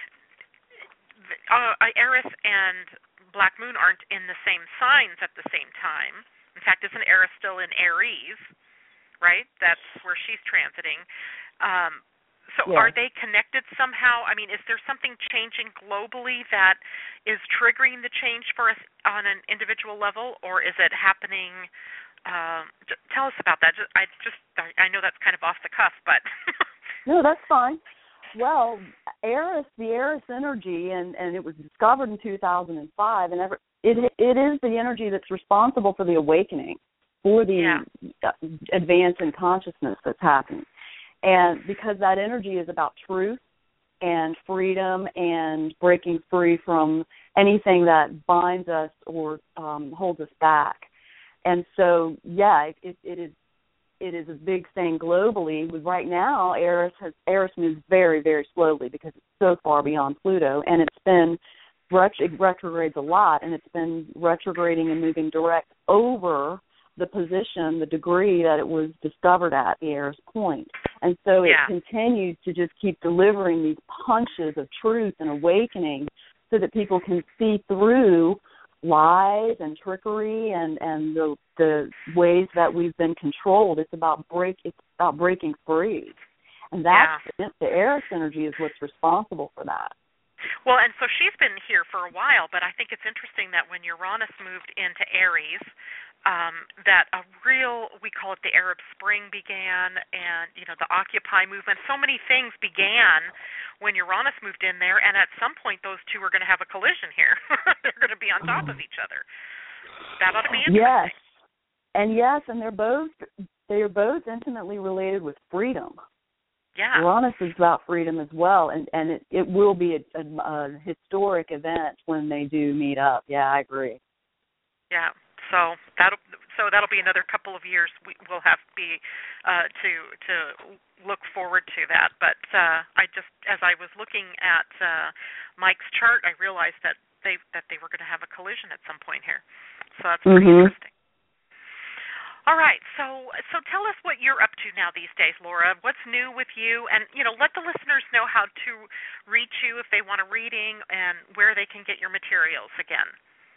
uh, Eris and Black Moon aren't in the same signs at the same time. In fact, isn't Eris still in Aries, right? That's where she's transiting. Um, so yeah. Are they connected somehow? I mean, is there something changing globally that is triggering the change for us on an individual level, or is it happening? Um, j- tell us about that. Just, I just, I know that's kind of off the cuff, but no, that's fine. Well, Eris, the Eris energy, and, and it was discovered in two thousand five, and ever, it it is the energy that's responsible for the awakening, for the yeah. advance in consciousness that's happening. And because that energy is about truth and freedom and breaking free from anything that binds us or um, holds us back. And so, yeah, it, it is it is a big thing globally. Right now, Eris has Eris moves very, very slowly because it's so far beyond Pluto, and it's been it retrogrades a lot, and it's been retrograding and moving direct over the position, the degree that it was discovered at, the Eris point. And so it yeah. continues to just keep delivering these punches of truth and awakening so that people can see through lies and trickery and, and the the ways that we've been controlled. It's about break it's about breaking free. And that's yeah. the Eris energy is what's responsible for that. Well, and so she's been here for a while, but I think it's interesting that when Uranus moved into Aries, um, that a real, we call it the Arab Spring began, and, you know, the Occupy movement. So many things began when Uranus moved in there, and at some point those two are going to have a collision here. They're going to be on top of each other. That ought to be interesting. Yes. And yes, and they're both, they are both intimately related with freedom. Yeah. Uranus is about freedom as well, and, and it, it will be a, a, a historic event when they do meet up. Yeah, I agree. Yeah. So that'll so that'll be another couple of years. We will have to be uh, to to look forward to that. But uh, I just, as I was looking at uh, Mike's chart, I realized that they that they were going to have a collision at some point here. So that's pretty mm-hmm. interesting. All right, so so tell us what you're up to now these days, Laura. What's new with you? And, you know, let the listeners know how to reach you if they want a reading and where they can get your materials again.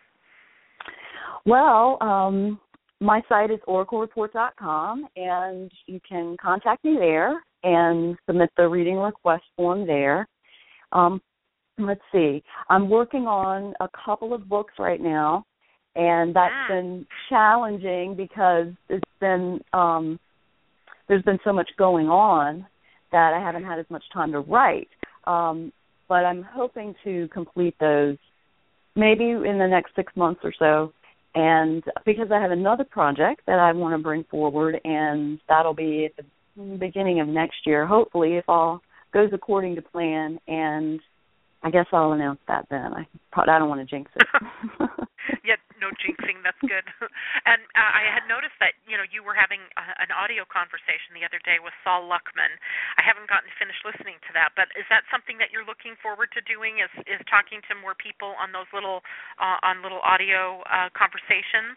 Well, um, my site is oracle report dot com, and you can contact me there and submit the reading request form there. Um, let's see. I'm working on a couple of books right now. And that's ah. been challenging because it's been um, there's been so much going on that I haven't had as much time to write. Um, but I'm hoping to complete those maybe in the next six months or so. And because I have another project that I want to bring forward, and that'll be at the beginning of next year, hopefully, if all goes according to plan. And I guess I'll announce that then. I probably, I don't want to jinx it. Yeah, no jinxing. That's good. And uh, I had noticed that, you know, you were having a, an audio conversation the other day with Saul Luckman. I haven't gotten to finish listening to that, but is that something that you're looking forward to doing? Is is talking to more people on those little uh, on little audio uh, conversations?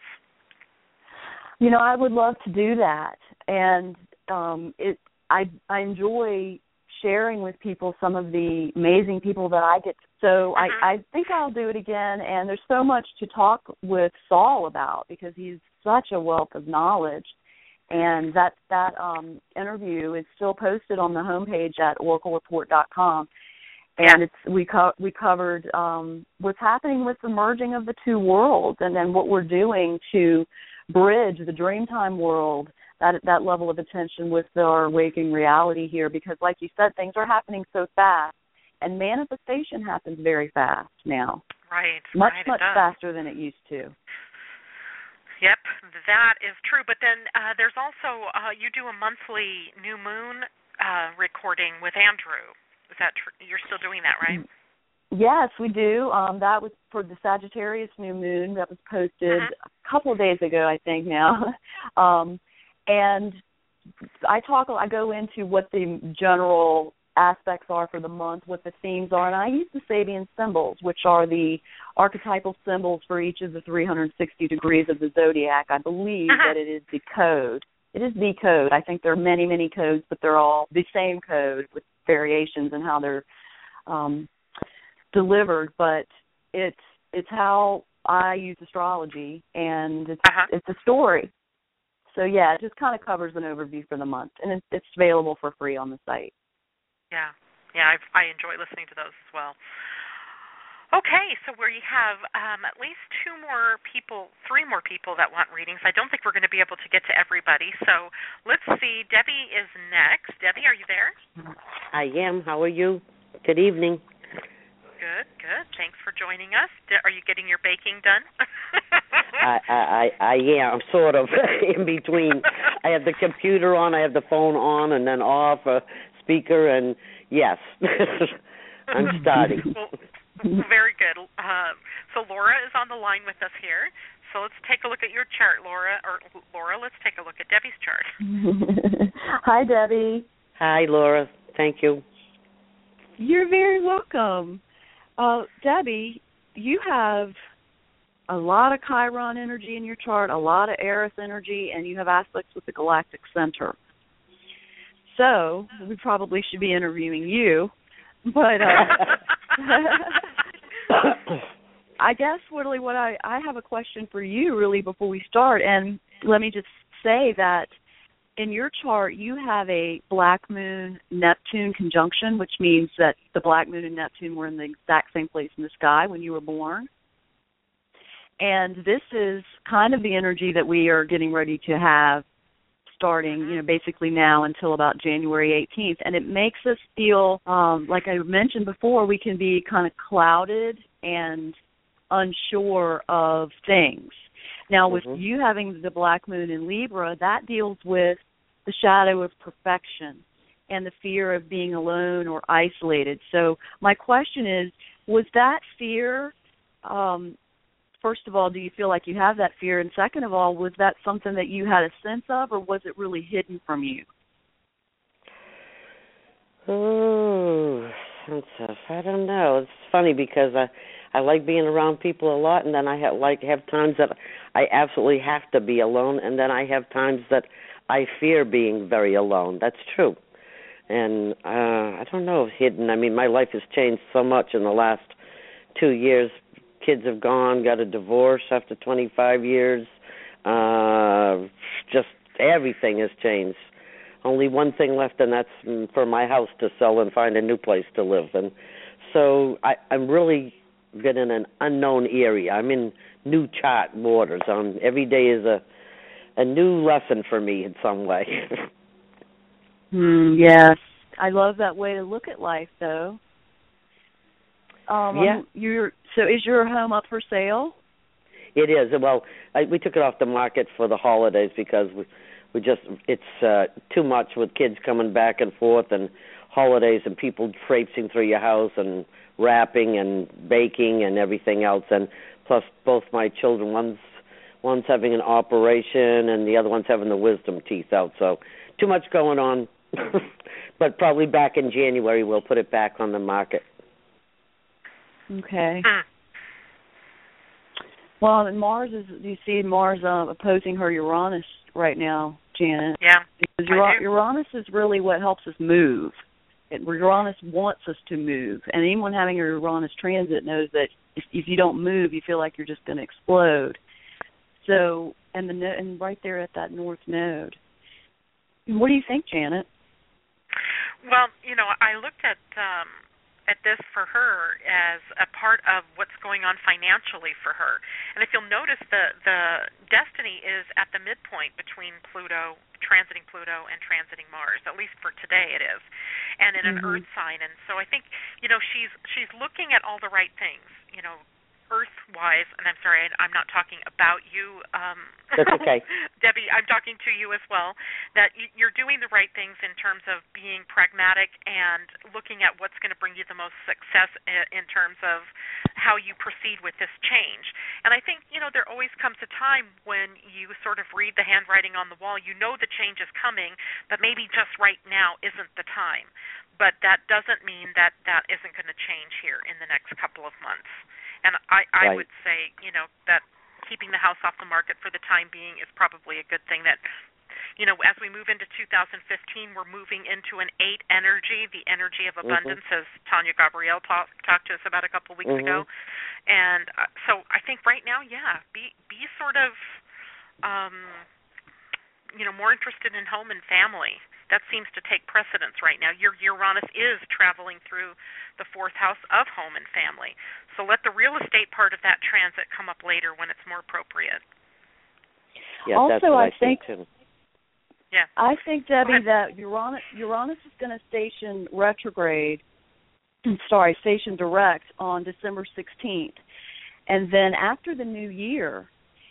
You know, I would love to do that, and um, it. I I enjoy sharing with people some of the amazing people that I get. So uh-huh. I, I think I'll do it again. And there's so much to talk with Saul about because he's such a wealth of knowledge. And that that um, interview is still posted on the homepage at oracle report dot com. And yeah. it's we co- we covered um, what's happening with the merging of the two worlds, and then what we're doing to bridge the Dreamtime world, that that level of attention with our waking reality here, because like you said, things are happening so fast, and manifestation happens very fast now. Right. Much, right, much faster than it used to. Yep, that is true. But then uh, there's also, uh, you do a monthly new moon uh, recording with Andrew. Is that true? You're still doing that, right? Yes, we do. Um, that was for the Sagittarius new moon that was posted uh-huh. a couple of days ago, I think now. um, and I talk, I go into what the general aspects are for the month, what the themes are, and I use the Sabian symbols, which are the archetypal symbols for each of the three hundred sixty degrees of the zodiac. I believe uh-huh. that it is the code. It is the code. I think there are many, many codes, but they're all the same code with variations in how they're um, delivered. But it's it's how I use astrology, and it's uh-huh. it's a story. So yeah, it just kind of covers an overview for the month, and it's, it's available for free on the site. Yeah, yeah, I've, I enjoy listening to those as well. Okay, so we have um, at least two more people, three more people that want readings. I don't think we're going to be able to get to everybody, so let's see. Debbie is next. Debbie, are you there? I am. How are you? Good evening. Good, good. Thanks for joining us. Are you getting your baking done? I, I, I, I am, sort of, in between. I have the computer on, I have the phone on and then off, a speaker, and yes, I'm starting. Well, very good. Uh, so Laura is on the line with us here. So let's take a look at your chart, Laura. Or Laura, let's take a look at Debbie's chart. Hi, Debbie. Hi, Laura. Thank you. You're very welcome. Uh, Debbie, you have a lot of Chiron energy in your chart, a lot of Eris energy, and you have aspects with the galactic center. So we probably should be interviewing you. But uh, I guess really what I, I have a question for you really before we start. And let me just say that in your chart you have a black moon Neptune conjunction, which means that the black moon and Neptune were in the exact same place in the sky when you were born. And this is kind of the energy that we are getting ready to have starting, you know, basically now until about January eighteenth. And it makes us feel, um, like I mentioned before, we can be kind of clouded and unsure of things. Now, with mm-hmm. you having the black moon in Libra, that deals with the shadow of perfection and the fear of being alone or isolated. So my question is, was that fear, um, first of all, do you feel like you have that fear? And second of all, was that something that you had a sense of, or was it really hidden from you? Oh, sense of, I don't know. It's funny because I, I like being around people a lot, and then I have, like have times that I absolutely have to be alone, and then I have times that I fear being very alone. That's true. And uh, I don't know if hidden. I mean, my life has changed so much in the last two years. Kids have gone, got a divorce after twenty-five years. Uh, just everything has changed. Only one thing left, and that's for my house to sell and find a new place to live. And so I, I'm really been in an unknown area. I'm in new chart waters. Um, every day is a a new lesson for me in some way. mm, yes, I love that way to look at life, though. Um, yeah. You're, so is your home up for sale? It is. Well, I, we took it off the market for the holidays because we, we just it's uh, too much with kids coming back and forth and holidays and people traipsing through your house and wrapping and baking and everything else. And plus, both my children, one's one's having an operation and the other one's having the wisdom teeth out. So too much going on. But probably back in January we'll put it back on the market. Okay. Well, and Mars is, you see Mars uh, opposing her Uranus right now, Janet. Yeah. Because Ur- Uranus is really what helps us move. It, Uranus wants us to move. And anyone having a Uranus transit knows that if, if you don't move, you feel like you're just going to explode. So, and the no- and right there at that north node. What do you think, Janet? Well, you know, I looked at um, at this for her as a part of what's going on financially for her. And if you'll notice, the, the destiny is at the midpoint between Pluto, transiting Pluto, and transiting Mars, at least for today it is, and in mm-hmm. an Earth sign. And so I think, you know, she's she's looking at all the right things, you know, Earth-wise, and I'm sorry, I'm not talking about you, um, That's okay. Debbie, I'm talking to you as well, that you're doing the right things in terms of being pragmatic and looking at what's going to bring you the most success in terms of how you proceed with this change. And I think, you know, there always comes a time when you sort of read the handwriting on the wall. You know the change is coming, but maybe just right now isn't the time. But that doesn't mean that that isn't going to change here in the next couple of months. And I, I right. would say, you know, that keeping the house off the market for the time being is probably a good thing. That, you know, as we move into two thousand fifteen, we're moving into an eight energy, the energy of abundance, mm-hmm. as Tanya Gabrielle talk, talked to us about a couple of weeks mm-hmm. ago. And uh, so I think right now, yeah, be be sort of, um, you know, more interested in home and family. That seems to take precedence right now. Your Uranus is traveling through the fourth house of home and family. So let the real estate part of that transit come up later when it's more appropriate. Yeah, also, that's what I, I think, think too. Yeah. I think, Debbie, that Uranus, Uranus is going to station retrograde, sorry, station direct on December sixteenth. And then after the new year,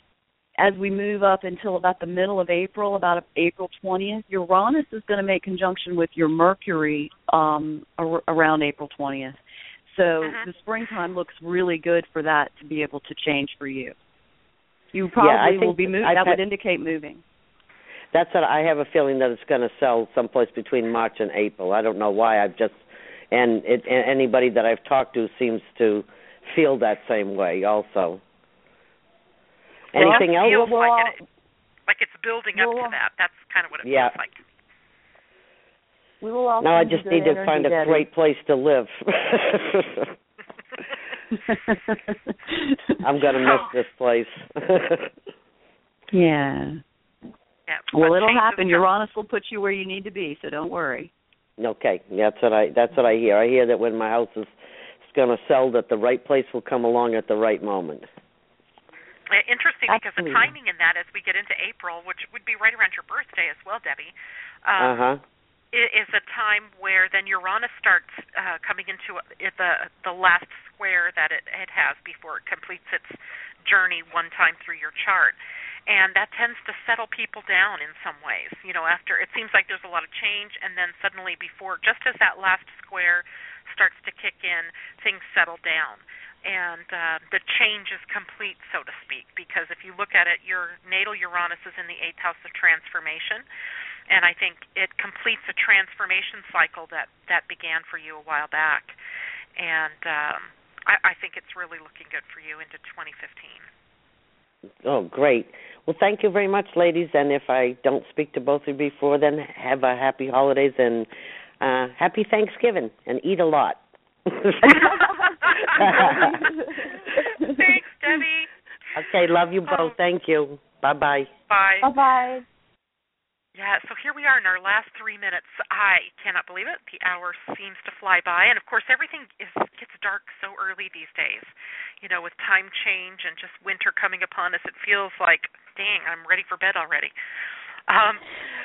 as we move up until about the middle of April, about April twentieth, Uranus is going to make conjunction with your Mercury um, ar- around April twentieth. So mm-hmm. the springtime looks really good for that to be able to change for you. You probably yeah, I think will be moving. That had, would indicate moving. That's what I have a feeling that it's going to sell someplace between March and April. I don't know why. I've just and, it, and anybody that I've talked to seems to feel that same way also. Well, Anything else? Feels well, like, it, like it's building up well, to that. That's kind of what it yeah. feels like. We will all. Now I just need to find a Debbie. great place to live. I'm going to miss this place. Yeah. Yeah, well, it'll happen. Uranus will put you where you need to be, so don't worry. Okay, that's what I that's what I hear. I hear that when my house is going to sell, that the right place will come along at the right moment. Interesting, because the timing in that, as we get into April, which would be right around your birthday as well, Debbie, um, uh-huh. is a time where then Uranus starts uh, coming into the the last square that it, it has before it completes its journey one time through your chart. And that tends to settle people down in some ways. You know, after it seems like there's a lot of change, and then suddenly before, just as that last square starts to kick in, things settle down. And uh, the change is complete, so to speak, because if you look at it, your natal Uranus is in the eighth house of transformation, and I think it completes a transformation cycle that, that began for you a while back. And um, I, I think it's really looking good for you into twenty fifteen. Oh, great. Well, thank you very much, ladies. And if I don't speak to both of you before then, have a happy holidays and uh, happy Thanksgiving, and eat a lot. Thanks, Debbie. Okay, love you both. Um, thank you. Bye-bye. Bye. Bye-bye. Yeah, so here we are in our last three minutes. I cannot believe it. The hour seems to fly by. And, of course, everything is gets dark so early these days. You know, with time change and just winter coming upon us, it feels like, dang, I'm ready for bed already. Um,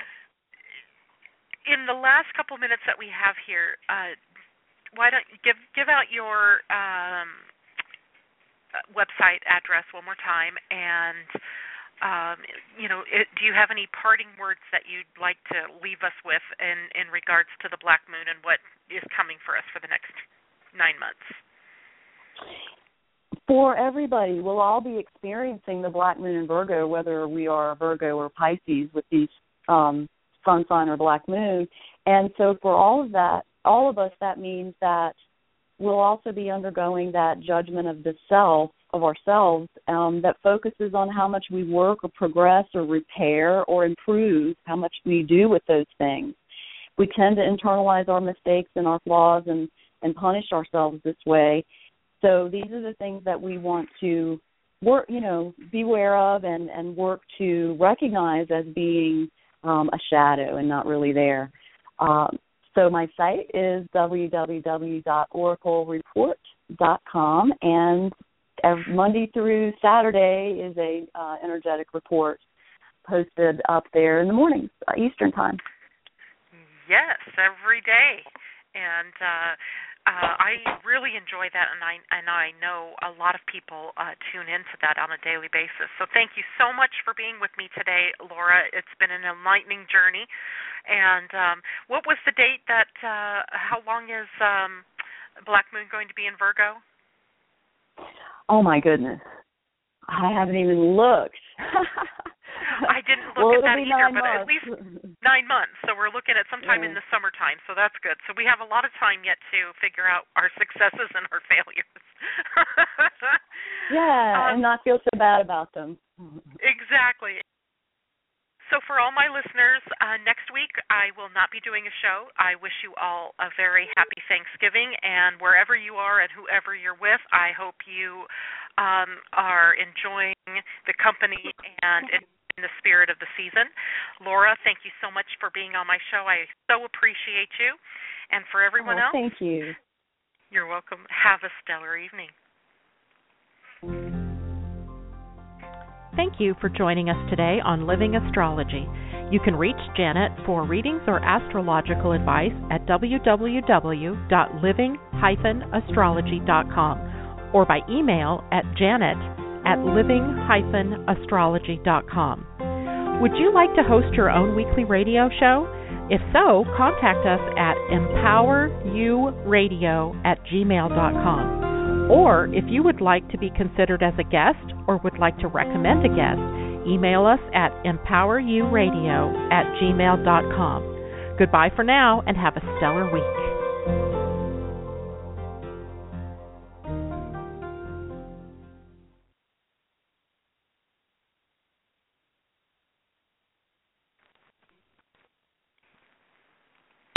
in the last couple minutes that we have here, uh, why don't you give, give out your um, website address one more time, and Um, you know, it, do you have any parting words that you'd like to leave us with in, in regards to the Black Moon and what is coming for us for the next nine months? For everybody, we'll all be experiencing the Black Moon in Virgo, whether we are Virgo or Pisces with these um, sun sign or Black Moon. And so for all of that, all of us, that means that we'll also be undergoing that judgment of the self, of ourselves, um, that focuses on how much we work or progress or repair or improve, how much we do with those things. We tend to internalize our mistakes and our flaws and, and punish ourselves this way. So these are the things that we want to work, you know, be aware of and, and work to recognize as being um, a shadow and not really there. Um, so my site is w w w dot oracle report dot com, and every Monday through Saturday is a uh, energetic report posted up there in the mornings, uh, Eastern time. Yes, every day, and uh, uh, I really enjoy that, and I and I know a lot of people uh, tune into that on a daily basis. So thank you so much for being with me today, Laura. It's been an enlightening journey. And um, what was the date that? Uh, how long is um, Black Moon going to be in Virgo? Oh, my goodness. I haven't even looked. I didn't look well, at that either, but months. at least nine months. So we're looking at sometime yeah. in the summertime, so that's good. So we have a lot of time yet to figure out our successes and our failures. yeah, um, and not feel so bad about them. Exactly. So for all my listeners, uh, next week I will not be doing a show. I wish you all a very happy Thanksgiving, and wherever you are and whoever you're with, I hope you um, are enjoying the company and in the spirit of the season. Laura, thank you so much for being on my show. I so appreciate you. And for everyone oh, else, thank you. You're welcome. Have a stellar evening. Thank you for joining us today on Living Astrology. You can reach Janet for readings or astrological advice at w w w dot living dash astrology dot com or by email at janet at living dash astrology dot com. Would you like to host your own weekly radio show? If so, contact us at empower you radio at gmail dot com. Or if you would like to be considered as a guest or would like to recommend a guest, email us at empower you radio at gmail dot com. Goodbye for now and have a stellar week.